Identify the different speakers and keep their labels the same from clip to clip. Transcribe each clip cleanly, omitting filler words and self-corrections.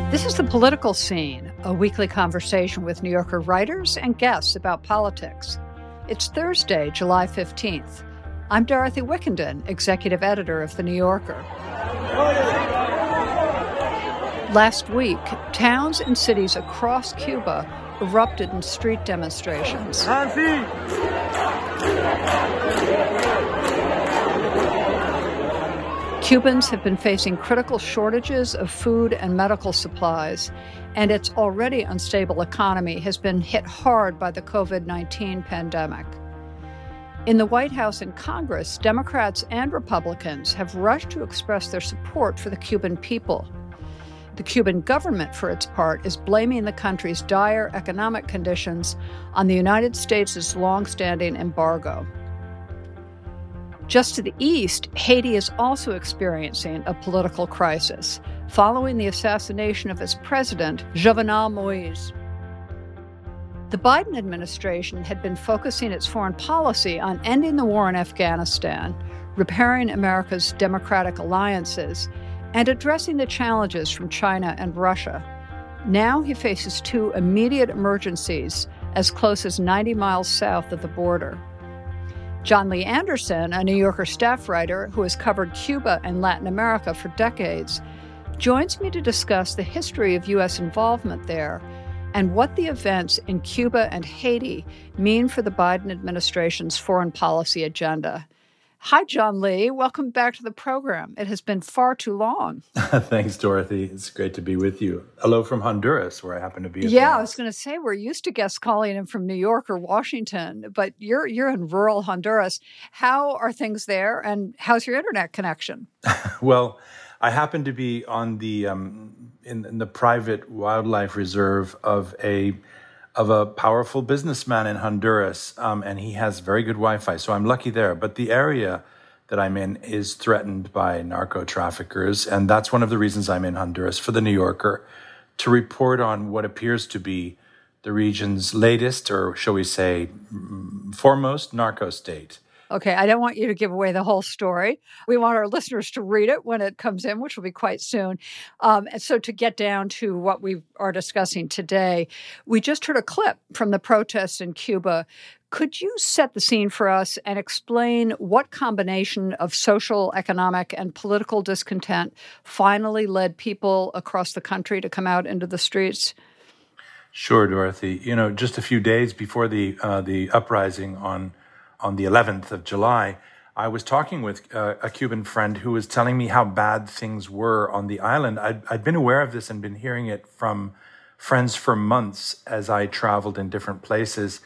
Speaker 1: This is The Political Scene, a weekly conversation with New Yorker writers and guests about politics. It's Thursday, July 15th. I'm Dorothy Wickenden, executive editor of The New Yorker. Last week, towns and cities across Cuba erupted in street demonstrations. Cubans have been facing critical shortages of food and medical supplies, and its already unstable economy has been hit hard by the COVID-19 pandemic. In the White House and Congress, Democrats and Republicans have rushed to express their support for the Cuban people. The Cuban government, for its part, is blaming the country's dire economic conditions on the United States' long-standing embargo. Just to the east, Haiti is also experiencing a political crisis following the assassination of its president, Jovenel Moïse. The Biden administration had been focusing its foreign policy on ending the war in Afghanistan, repairing America's democratic alliances, and addressing the challenges from China and Russia. Now he faces two immediate emergencies as close as 90 miles south of the border. John Lee Anderson, a New Yorker staff writer who has covered Cuba and Latin America for decades, joins me to discuss the history of U.S. involvement there and what the events in Cuba and Haiti mean for the Biden administration's foreign policy agenda. Hi, John Lee. Welcome back to the program. It has been far too long.
Speaker 2: Thanks, Dorothy. It's great to be with you. Hello from Honduras, where I happen to be.
Speaker 1: Yeah, I was going to say, we're used to guests calling in from New York or Washington, but you're in rural Honduras. How are things there, and how's your internet connection?
Speaker 2: Well, I happen to be on the in the private wildlife reserve of a powerful businessman in Honduras, and he has very good Wi-Fi, so I'm lucky there. But the area that I'm in is threatened by narco traffickers, and that's one of the reasons I'm in Honduras for The New Yorker, to report on what appears to be the region's latest, or shall we say, foremost narco state.
Speaker 1: Okay, I don't want you to give away the whole story. We want our listeners to read it when it comes in, which will be quite soon. And so to get down to what we are discussing today, we just heard a clip from the protests in Cuba. Could you set the scene for us and explain what combination of social, economic, and political discontent finally led people across the country to come out into the streets?
Speaker 2: Sure, Dorothy. You know, just a few days before the uprising on the 11th of July, I was talking with a Cuban friend who was telling me how bad things were on the island. I'd been aware of this and been hearing it from friends for months as I traveled in different places,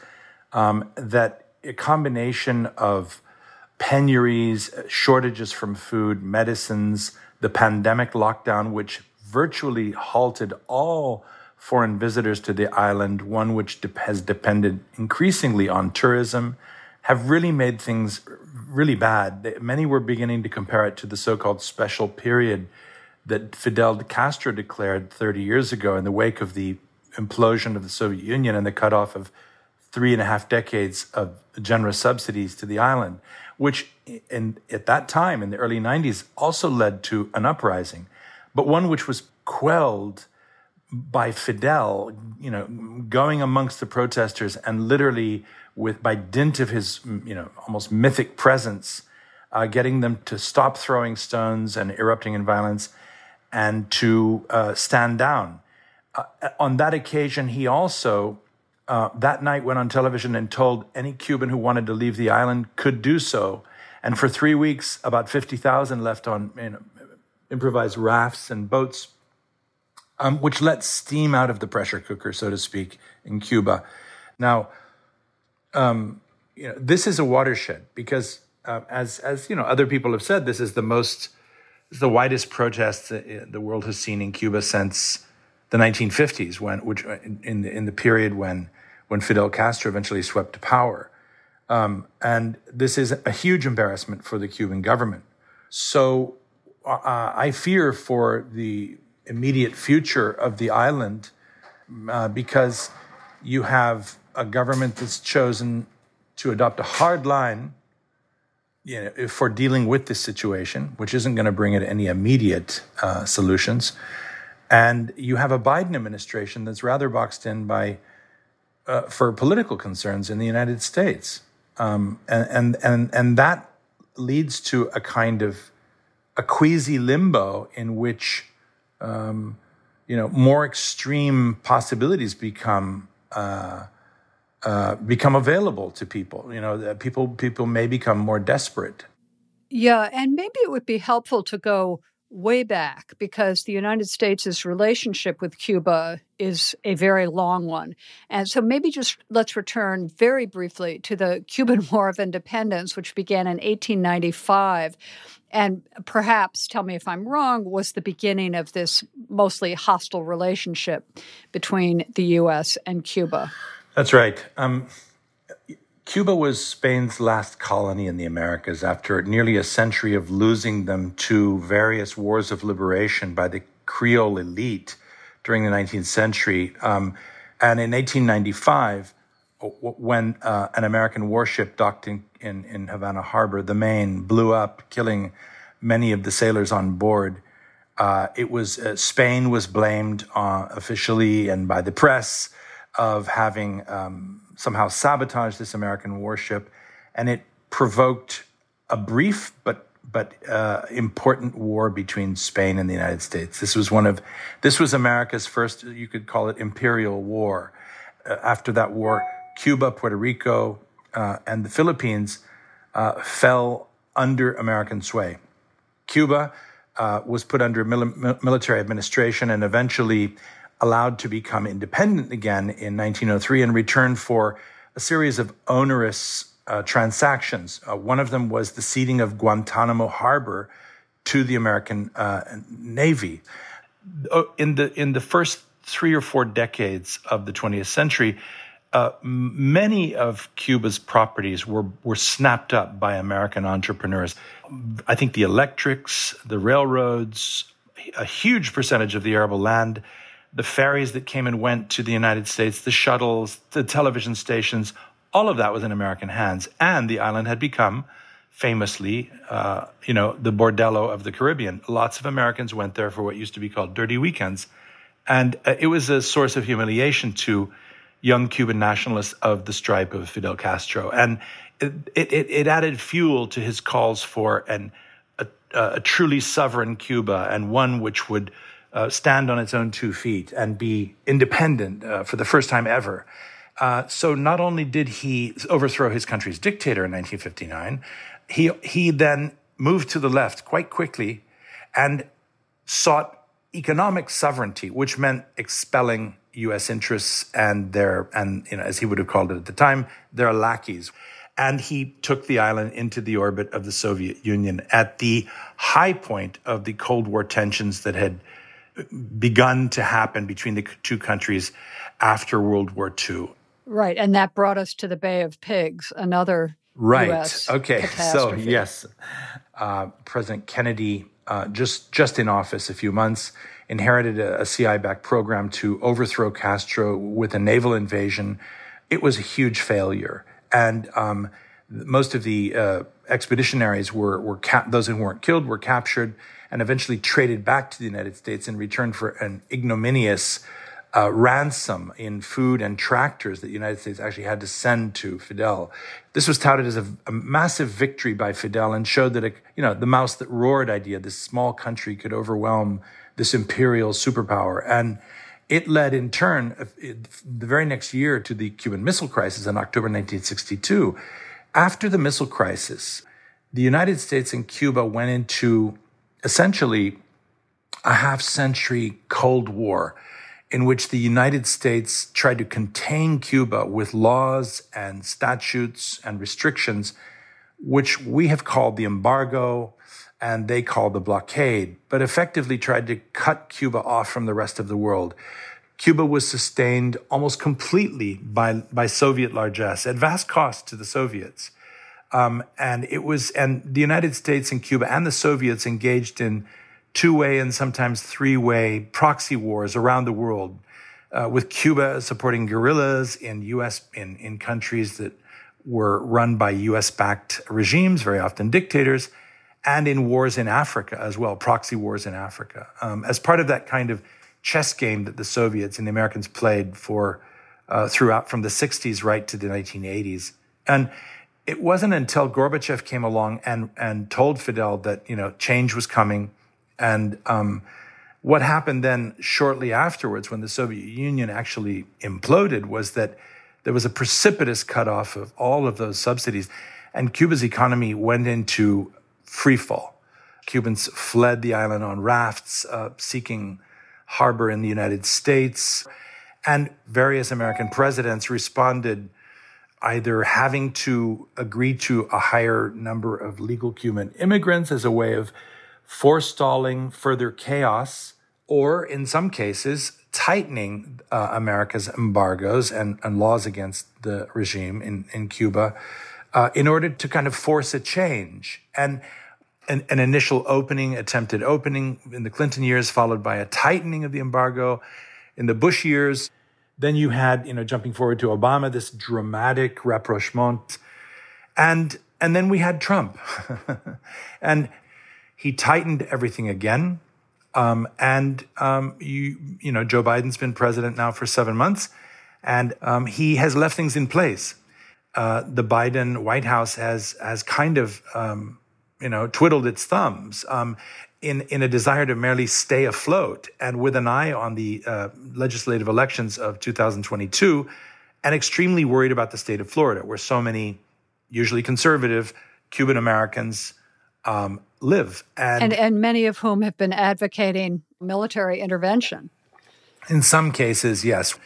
Speaker 2: that a combination of penuries, shortages from food, medicines, the pandemic lockdown, which virtually halted all foreign visitors to the island, one which has depended increasingly on tourism, have really made things really bad. Many were beginning to compare it to the so-called special period that Fidel Castro declared 30 years ago in the wake of the implosion of the Soviet Union and the cutoff of 3.5 decades of generous subsidies to the island, which at that time, in the early 90s, also led to an uprising, but one which was quelled by Fidel, going amongst the protesters and literally by dint of his, almost mythic presence, getting them to stop throwing stones and erupting in violence and to stand down. On that occasion, he also, that night, went on television and told any Cuban who wanted to leave the island could do so. And for 3 weeks, about 50,000 left on improvised rafts and boats, which let steam out of the pressure cooker, so to speak, in Cuba. Now, this is a watershed because, as other people have said, this is the widest protest the world has seen in Cuba since the 1950s, which in the period when Fidel Castro eventually swept to power, and this is a huge embarrassment for the Cuban government. So I fear for the immediate future of the island because you have a government that's chosen to adopt a hard line, for dealing with this situation, which isn't going to bring it any immediate solutions, And you have a Biden administration that's rather boxed in for political concerns in the United States. And that leads to a kind of a quasi limbo in which, more extreme possibilities become available to people. People may become more desperate.
Speaker 1: Yeah, and maybe it would be helpful to go way back because the United States' relationship with Cuba is a very long one. And so maybe just let's return very briefly to the Cuban War of Independence, which began in 1895. And perhaps, tell me if I'm wrong, was the beginning of this mostly hostile relationship between the U.S. and Cuba.
Speaker 2: That's right. Cuba was Spain's last colony in the Americas after nearly a century of losing them to various wars of liberation by the Creole elite during the 19th century. And in 1895, when an American warship docked in Havana Harbor, the Maine, blew up, killing many of the sailors on board, Spain was blamed officially and by the press of having somehow sabotaged this American warship, and it provoked a brief but important war between Spain and the United States. This was America's first, you could call it, imperial war. After that war, Cuba, Puerto Rico, and the Philippines fell under American sway. Cuba was put under military administration and eventually allowed to become independent again in 1903 in return for a series of onerous transactions. One of them was the ceding of Guantanamo Harbor to the American Navy. In the first 3 or 4 decades of the 20th century, many of Cuba's properties were snapped up by American entrepreneurs. I think the electrics, the railroads, a huge percentage of the arable land, the ferries that came and went to the United States, the shuttles, the television stations, all of that was in American hands. And the island had become famously, the bordello of the Caribbean. Lots of Americans went there for what used to be called dirty weekends. And it was a source of humiliation to young Cuban nationalists of the stripe of Fidel Castro. And it added fuel to his calls for a truly sovereign Cuba, and one which would stand on its own 2 feet and be independent for the first time ever. So not only did he overthrow his country's dictator in 1959, he then moved to the left quite quickly and sought economic sovereignty, which meant expelling U.S. interests and as he would have called it at the time, their lackeys. And he took the island into the orbit of the Soviet Union at the high point of the Cold War tensions that had begun to happen between the two countries after World War II.
Speaker 1: Right, and that brought us to the Bay of Pigs, another U.S.
Speaker 2: So
Speaker 1: catastrophe.
Speaker 2: yes, President Kennedy, just in office a few months, inherited a CI-backed program to overthrow Castro with a naval invasion. It was a huge failure, and most of the expeditionaries were those who weren't killed were captured and eventually traded back to the United States in return for an ignominious ransom in food and tractors that the United States actually had to send to Fidel. This was touted as a massive victory by Fidel and showed that the mouse that roared idea, this small country could overwhelm this imperial superpower. And it led in turn, the very next year, to the Cuban Missile Crisis in October 1962. After the missile crisis, the United States and Cuba went into essentially a half-century Cold War in which the United States tried to contain Cuba with laws and statutes and restrictions, which we have called the embargo and they call the blockade, but effectively tried to cut Cuba off from the rest of the world. Cuba was sustained almost completely by Soviet largesse at vast cost to the Soviets. And the United States and Cuba and the Soviets engaged in two-way and sometimes three-way proxy wars around the world, with Cuba supporting guerrillas in countries that were run by U.S.-backed regimes, very often dictators, and in wars in Africa as well, proxy wars in Africa. As part of that kind of chess game that the Soviets and the Americans played for throughout from the 60s right to the 1980s. And it wasn't until Gorbachev came along and told Fidel that, change was coming. And what happened then shortly afterwards, when the Soviet Union actually imploded, was that there was a precipitous cutoff of all of those subsidies, and Cuba's economy went into free fall. Cubans fled the island on rafts, seeking harbor in the United States, and various American presidents responded either having to agree to a higher number of legal Cuban immigrants as a way of forestalling further chaos, or in some cases, tightening America's embargoes and laws against the regime in Cuba in order to kind of force a change. And an initial attempted opening in the Clinton years, followed by a tightening of the embargo in the Bush years. Then you had, jumping forward to Obama, this dramatic rapprochement. And then we had Trump. And he tightened everything again. Joe Biden's been president now for 7 months, and he has left things in place. The Biden White House has kind of, twiddled its thumbs in a desire to merely stay afloat, and with an eye on the legislative elections of 2022, and extremely worried about the state of Florida, where so many, usually conservative, Cuban Americans live.
Speaker 1: And many of whom have been advocating military intervention.
Speaker 2: In some cases, yes.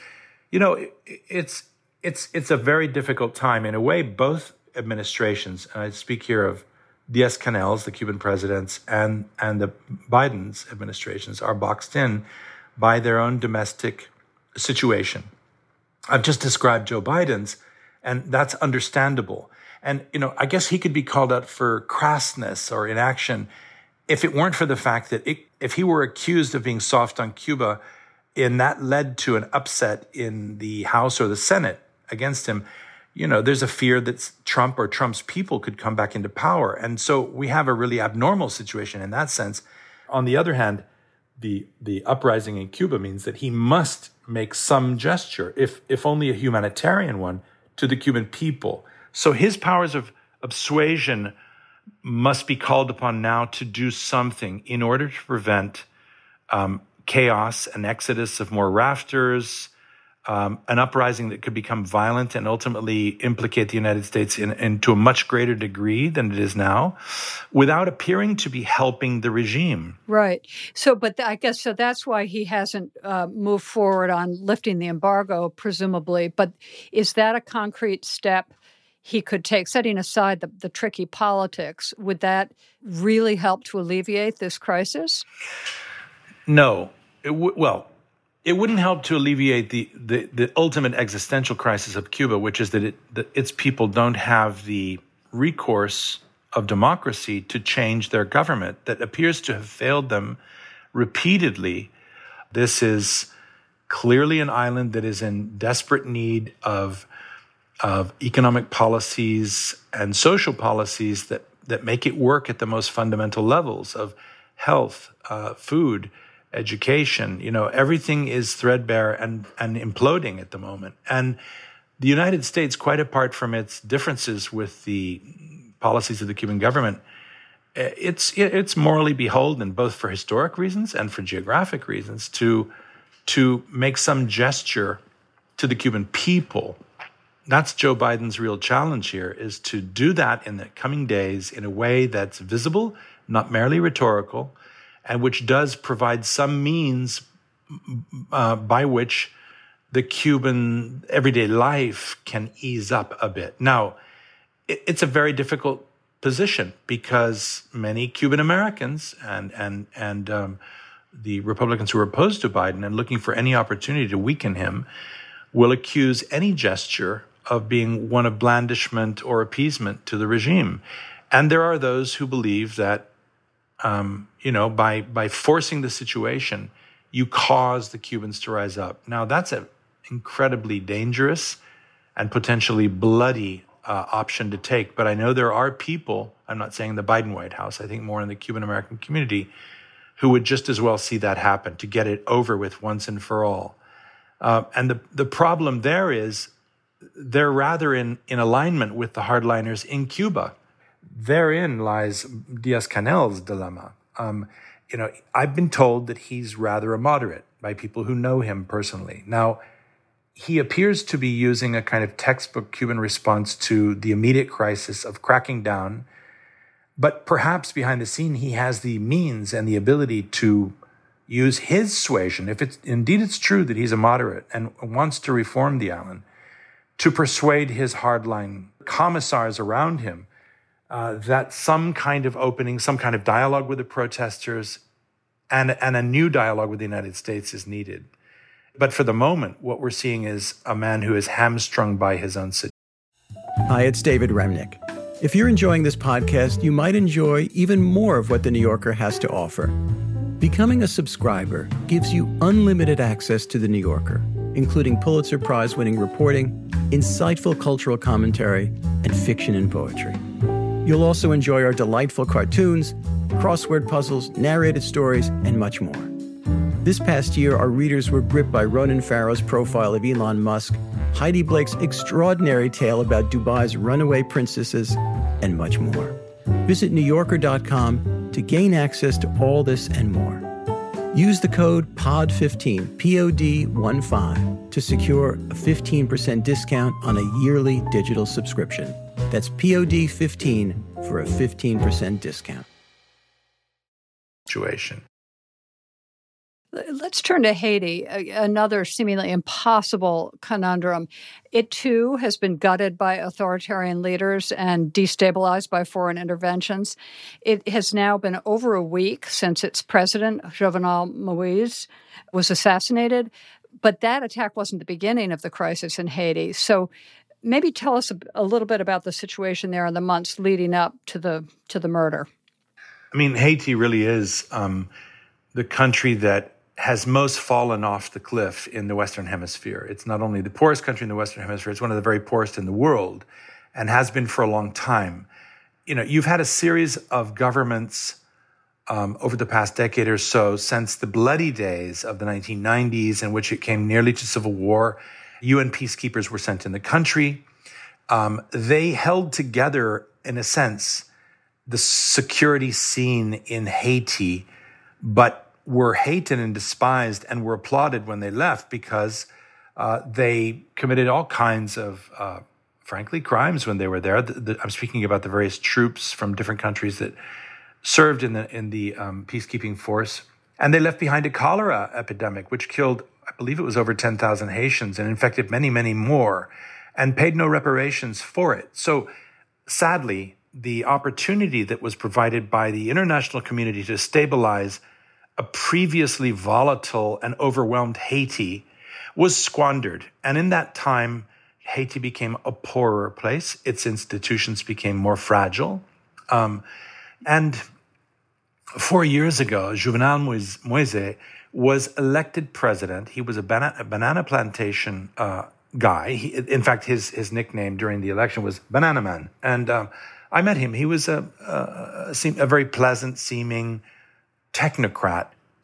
Speaker 2: It's a very difficult time. In a way, both administrations, and I speak here of Diaz-Canel's, the Cuban presidents, and the Biden's administrations, are boxed in by their own domestic situation. I've just described Joe Biden's, and that's understandable. And, I guess he could be called out for crassness or inaction if it weren't for the fact that if he were accused of being soft on Cuba, and that led to an upset in the House or the Senate against him, there's a fear that Trump or Trump's people could come back into power. And so we have a really abnormal situation in that sense. On the other hand, the uprising in Cuba means that he must make some gesture, if only a humanitarian one, to the Cuban people. So his powers of persuasion must be called upon now to do something in order to prevent chaos, an exodus of more rafters, an uprising that could become violent and ultimately implicate the United States into a much greater degree than it is now, without appearing to be helping the regime.
Speaker 1: Right. So, but I guess so that's why he hasn't moved forward on lifting the embargo, presumably. But is that a concrete step he could take, setting aside the tricky politics? Would that really help to alleviate this crisis?
Speaker 2: No. It wouldn't help to alleviate the ultimate existential crisis of Cuba, which is that its people don't have the recourse of democracy to change their government that appears to have failed them repeatedly. This is clearly an island that is in desperate need of economic policies and social policies that make it work at the most fundamental levels of health, food, education. Everything is threadbare and imploding at the moment. And the United States, quite apart from its differences with the policies of the Cuban government, it's morally beholden, both for historic reasons and for geographic reasons, to make some gesture to the Cuban people. That's Joe Biden's real challenge here, is to do that in the coming days in a way that's visible, not merely rhetorical, and which does provide some means by which the Cuban everyday life can ease up a bit. Now, it's a very difficult position because many Cuban Americans and the Republicans who are opposed to Biden and looking for any opportunity to weaken him will accuse any gesture of being one of blandishment or appeasement to the regime. And there are those who believe that, by forcing the situation, you cause the Cubans to rise up. Now, that's an incredibly dangerous and potentially bloody option to take. But I know there are people, I'm not saying the Biden White House, I think more in the Cuban American community, who would just as well see that happen, to get it over with once and for all. And the problem there is they're rather in alignment with the hardliners in Cuba. Therein lies Diaz-Canel's dilemma. I've been told that he's rather a moderate by people who know him personally. Now, he appears to be using a kind of textbook Cuban response to the immediate crisis of cracking down, but perhaps behind the scene he has the means and the ability to use his suasion, if it's true that he's a moderate and wants to reform the island, to persuade his hardline commissars around him that some kind of opening, some kind of dialogue with the protesters and a new dialogue with the United States is needed. But for the moment, what we're seeing is a man who is hamstrung by his own situation.
Speaker 3: Hi, it's David Remnick. If you're enjoying this podcast, you might enjoy even more of what The New Yorker has to offer. Becoming a subscriber gives you unlimited access to The New Yorker, including Pulitzer Prize-winning reporting, insightful cultural commentary, and fiction and poetry. You'll also enjoy our delightful cartoons, crossword puzzles, narrated stories, and much more. This past year, our readers were gripped by Ronan Farrow's profile of Elon Musk, Heidi Blake's extraordinary tale about Dubai's runaway princesses, and much more. Visit NewYorker.com to gain access to all this and more. Use the code POD15, POD15, to secure a 15% discount on a yearly digital subscription. That's POD15 for a 15% discount.
Speaker 2: Situation.
Speaker 1: Let's turn to Haiti, another seemingly impossible conundrum. It, too, has been gutted by authoritarian leaders and destabilized by foreign interventions. It has now been over a week since its president, Jovenel Moïse, was assassinated. But that attack wasn't the beginning of the crisis in Haiti. So maybe tell us a little bit about the situation there in the months leading up to the murder.
Speaker 2: I mean, Haiti really is the country that has most fallen off the cliff in the Western Hemisphere. It's not only the poorest country in the Western Hemisphere, it's one of the very poorest in the world and has been for a long time. You've had a series of governments over the past decade or so since the bloody days of the 1990s, in which it came nearly to civil war. UN peacekeepers were sent in the country. They held together, in a sense, the security scene in Haiti, but were hated and despised and were applauded when they left because they committed all kinds of, frankly, crimes when they were there. I'm speaking about the various troops from different countries that served in the peacekeeping force. And they left behind a cholera epidemic, which killed, I believe it was over 10,000 Haitians and infected many, many more, and paid no reparations for it. So sadly, the opportunity that was provided by the international community to stabilize a previously volatile and overwhelmed Haiti was squandered. And in that time, Haiti became a poorer place. Its institutions became more fragile. And 4 years ago, Jovenel Moïse was elected president. He was a banana plantation guy. In fact, his nickname during the election was Banana Man. And I met him. He was a very pleasant-seeming technocrat.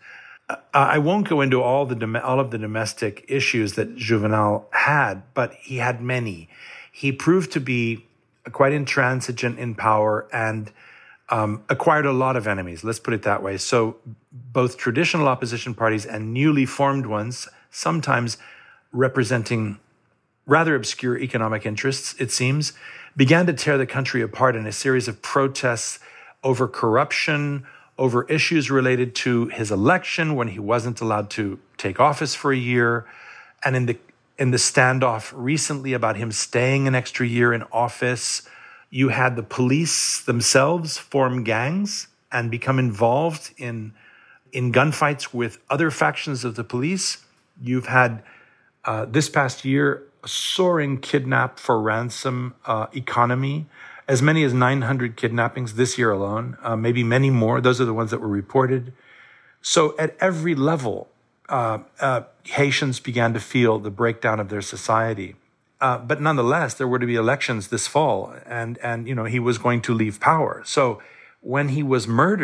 Speaker 2: I won't go into all of the domestic issues that Jovenel had, but he had many. He proved to be quite intransigent in power and acquired a lot of enemies, let's put it that way. So both traditional opposition parties and newly formed ones, sometimes representing rather obscure economic interests, it seems, began to tear the country apart in a series of protests over corruption, over issues related to his election when he wasn't allowed to take office for a year, and in the standoff recently about him staying an extra year in office. You had the police themselves form gangs and become involved in gunfights with other factions of the police. You've had this past year a soaring kidnap for ransom economy. As many as 900 kidnappings this year alone, maybe many more. Those are the ones that were reported. So at every level, Haitians began to feel the breakdown of their society. But nonetheless, there were to be elections this fall, and he was going to leave power. So when he was murdered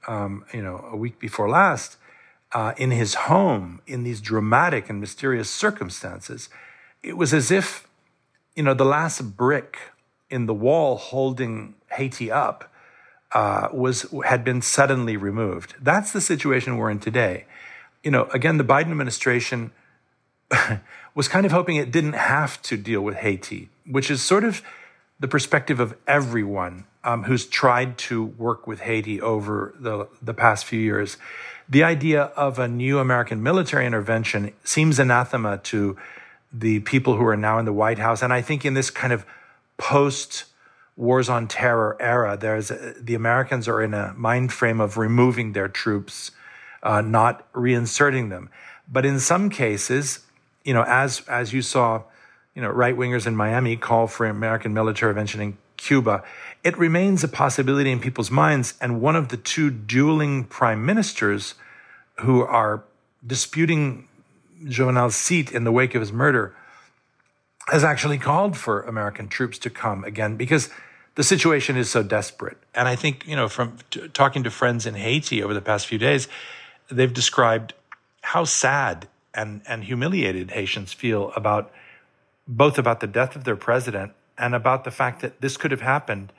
Speaker 2: a week before last, in his home in these dramatic and mysterious circumstances, it was as if, the last brick in the wall holding Haiti up had been suddenly removed. That's the situation we're in today. Again, the Biden administration was kind of hoping it didn't have to deal with Haiti, which is sort of the perspective of everyone who's tried to work with Haiti over the past few years. The idea of a new American military intervention seems anathema to the people who are now in the White House. And I think in this kind of post-wars on terror era, the Americans are in a mind frame of removing their troops, not reinserting them. But in some cases, as you saw, right-wingers in Miami call for American military intervention in Cuba, it remains a possibility in people's minds. And one of the two dueling prime ministers who are disputing Jovenel's seat in the wake of his murder has actually called for American troops to come again because the situation is so desperate. And I think, from talking to friends in Haiti over the past few days, they've described how sad and humiliated Haitians feel both about the death of their president and about the fact that this could have happened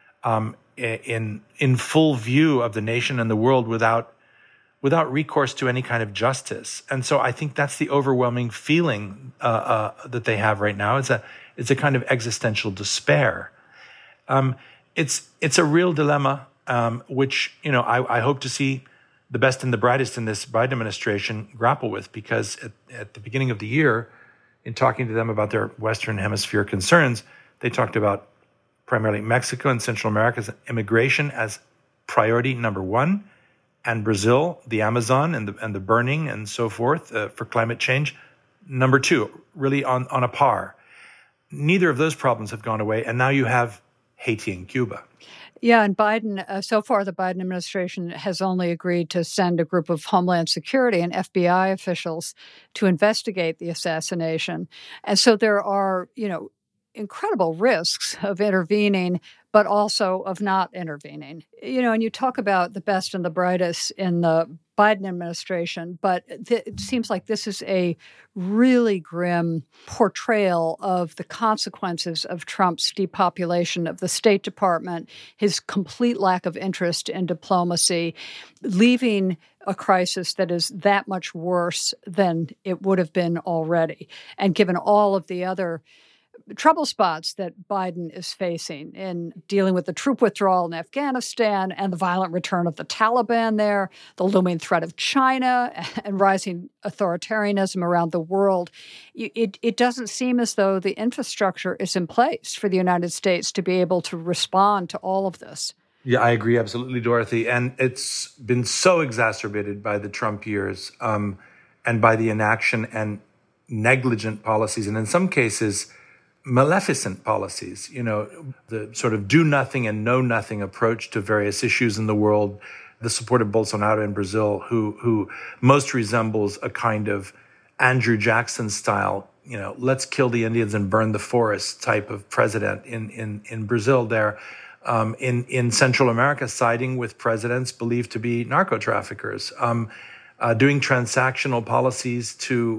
Speaker 2: in full view of the nation and the world without recourse to any kind of justice. And so I think that's the overwhelming feeling that they have right now. It's a kind of existential despair. It's a real dilemma, which I hope to see the best and the brightest in this Biden administration grapple with, because at the beginning of the year, in talking to them about their Western Hemisphere concerns, they talked about primarily Mexico and Central America's immigration as priority number one, and Brazil, the Amazon and the burning and so forth for climate change, number two, really on a par. Neither of those problems have gone away, and now you have Haiti and Cuba.
Speaker 1: Yeah, and Biden, so far the Biden administration has only agreed to send a group of Homeland Security and FBI officials to investigate the assassination. And so there are, incredible risks of intervening, but also of not intervening. And you talk about the best and the brightest in the Biden administration, but it seems like this is a really grim portrayal of the consequences of Trump's depopulation of the State Department, his complete lack of interest in diplomacy, leaving a crisis that is that much worse than it would have been already. And given all of the other trouble spots that Biden is facing in dealing with the troop withdrawal in Afghanistan and the violent return of the Taliban there, the looming threat of China and rising authoritarianism around the world, it doesn't seem as though the infrastructure is in place for the United States to be able to respond to all of this.
Speaker 2: Yeah, I agree absolutely, Dorothy. And it's been so exacerbated by the Trump years and by the inaction and negligent policies, and in some cases, maleficent policies, the sort of do nothing and know nothing approach to various issues in the world, the support of Bolsonaro in Brazil, who most resembles a kind of Andrew Jackson style, let's kill the Indians and burn the forest type of president in Brazil there, in Central America, siding with presidents believed to be narco traffickers, doing transactional policies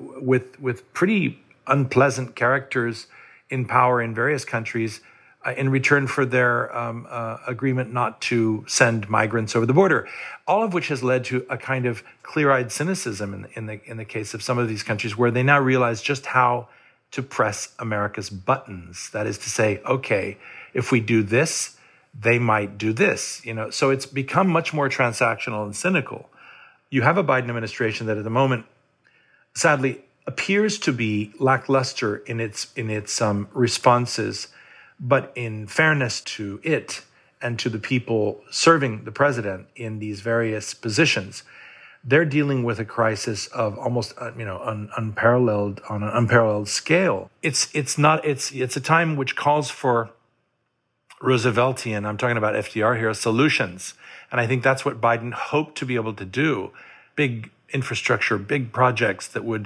Speaker 2: with pretty unpleasant characters in power in various countries in return for their agreement not to send migrants over the border, all of which has led to a kind of clear-eyed cynicism in the case of some of these countries, where they now realize just how to press America's buttons. That is to say, okay, if we do this, they might do this. So it's become much more transactional and cynical. You have a Biden administration that at the moment, sadly, appears to be lackluster in its responses, but in fairness to it and to the people serving the president in these various positions, they're dealing with a crisis of almost unparalleled on an unparalleled scale. It's a time which calls for Rooseveltian, I'm talking about FDR here, solutions, and I think that's what Biden hoped to be able to do: big infrastructure, big projects that would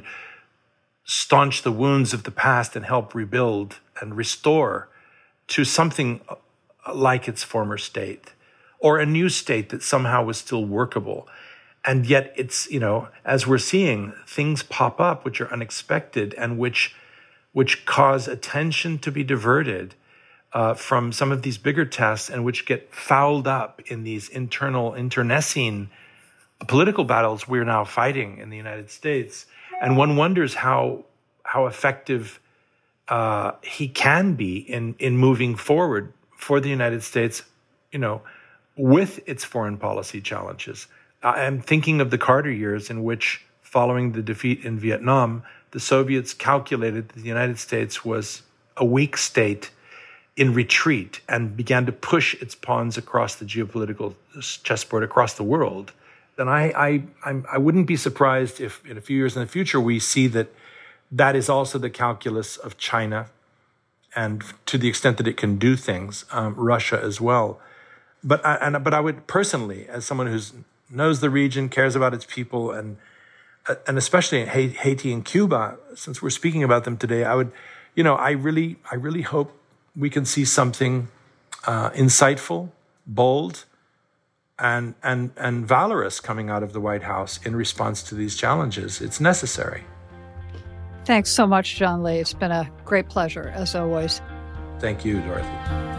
Speaker 2: staunch the wounds of the past and help rebuild and restore to something like its former state. or a new state that somehow was still workable. And yet it's, as we're seeing, things pop up which are unexpected and which cause attention to be diverted from some of these bigger tests, and which get fouled up in these internecine political battles we're now fighting in the United States. And one wonders how effective he can be in moving forward for the United States, with its foreign policy challenges. I'm thinking of the Carter years, in which, following the defeat in Vietnam, the Soviets calculated that the United States was a weak state in retreat and began to push its pawns across the geopolitical chessboard across the world. Then I wouldn't be surprised if in a few years in the future we see that is also the calculus of China, and to the extent that it can do things, Russia as well. But I would personally, as someone who knows the region, cares about its people, and especially Haiti and Cuba, since we're speaking about them today, I really hope we can see something insightful, bold, and valorous coming out of the White House in response to these challenges. It's necessary.
Speaker 1: Thanks so much, John Lee. It's been a great pleasure, as always.
Speaker 2: Thank you, Dorothy.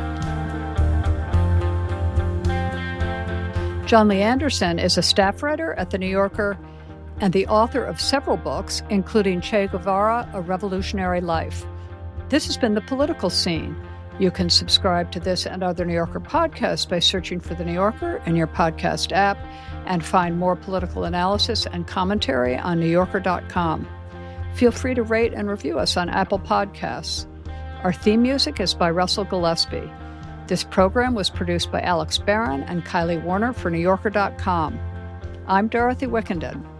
Speaker 1: John Lee Anderson is a staff writer at The New Yorker and the author of several books, including Che Guevara, A Revolutionary Life. This has been The Political Scene. You can subscribe to this and other New Yorker podcasts by searching for The New Yorker in your podcast app, and find more political analysis and commentary on NewYorker.com. Feel free to rate and review us on Apple Podcasts. Our theme music is by Russell Gillespie. This program was produced by Alex Barron and Kylie Warner for NewYorker.com. I'm Dorothy Wickenden.